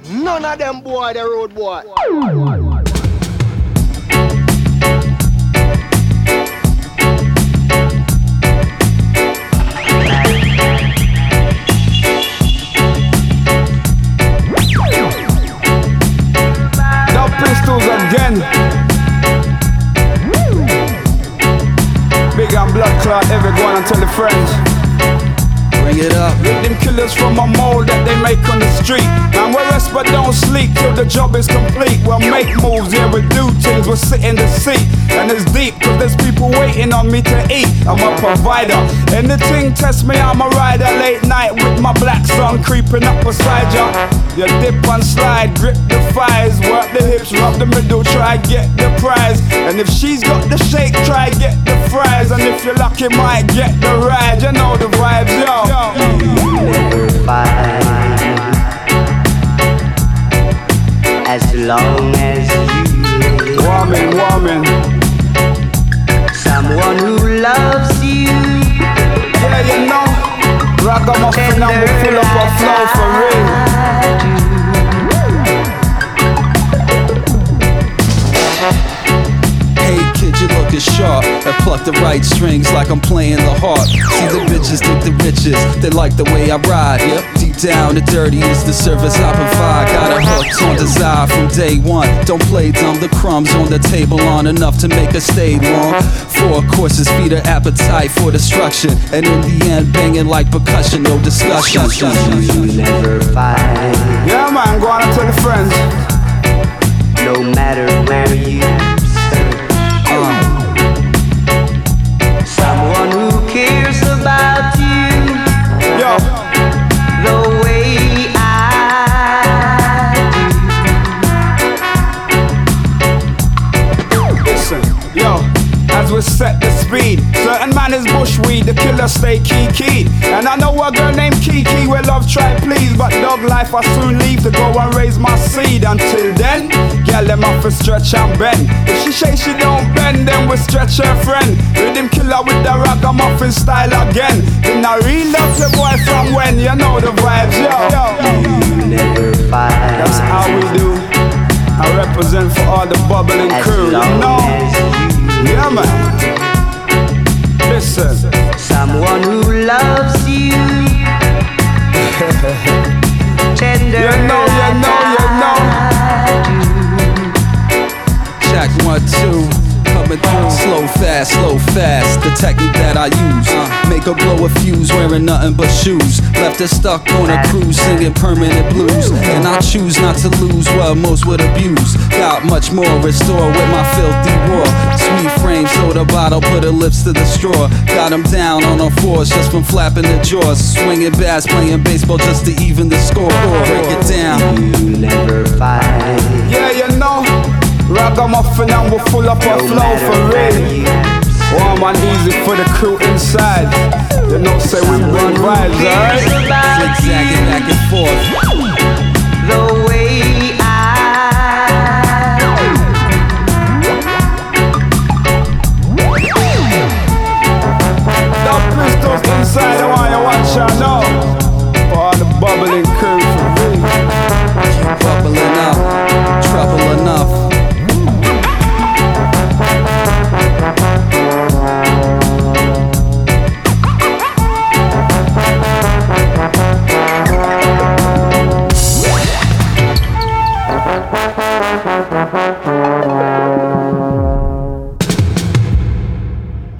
None of them boy, the road boy. Now pistols again. Big and blood clot, everyone and tell the friends. Bring it up. Let them killers from a mold that they make on the street. And we'll rest but don't sleep till the job is complete. We'll make moves, yeah, we do things, we'll sit in the seat. And it's deep, cause there's people waiting on me to eat. I'm a provider. Anything test me, I'm a rider. Late night with my black sun creeping up beside ya. You dip and slide, grip the thighs, work the hips, rub the middle, try get the prize. And if she's got the shake, try get the fries. And if you're lucky, might get the ride. You know the vibes, yo. You never fight as long as you Warming. someone who loves you. Yeah, you know, ragamuffin and we full up a flow for real. Hey kid, you looking sharp. I pluck the right strings like I'm playing the harp. See the bitches think the riches, they like the way I ride. Yep. Deep down, the dirty is the service I provide. Got a hooked on desire from day one. Don't play dumb, the crumbs on the table aren't enough to make us stay long. 4 courses feed her appetite for destruction. And in the end, banging like percussion, no discussion. You never fight, Yeah, man, go on and tell the friends. no matter where you someone who cares about you Yo, the way I listen, yo. As we set the speed, certain man is bushweed, the killer stay key. And I know a girl named Kiki will love try please, but dog life I soon leave to go and raise my seed. Until then, girl them off to stretch and bend. If she say she don't bend, then we stretch her friend. Rhythm killer with the ragamuffin style again. Then I real love the boy from when, you know the vibes, yo. you never fight. That's how we do. I represent for all the bubbling As crew, you long know. as Yeah, man. Listen. someone who loves you tender You know. Check 1, 2. Coming through slow, fast. The technique that I use. Make her blow a fuse, wearing nothing but shoes. Left her stuck on a cruise, singing permanent blues. And I choose not to lose what most would abuse. Got much more restore with my filthy roar. Sweet frame, soda bottle, put her lips to the straw. Got them down on all fours just from flapping the jaws. Swinging bass, playing baseball just to even the score. Break it down. you never fight. Yeah, you know. Ragamuffin and we're full up of flow for real. Warm and easy for the crew inside. You know, say we run vibes, alright? Zigzagging back and forth. The way I The pistols inside, I want you watch out now. For all the bubbling crew for real. Keep bubbling up, trouble enough. I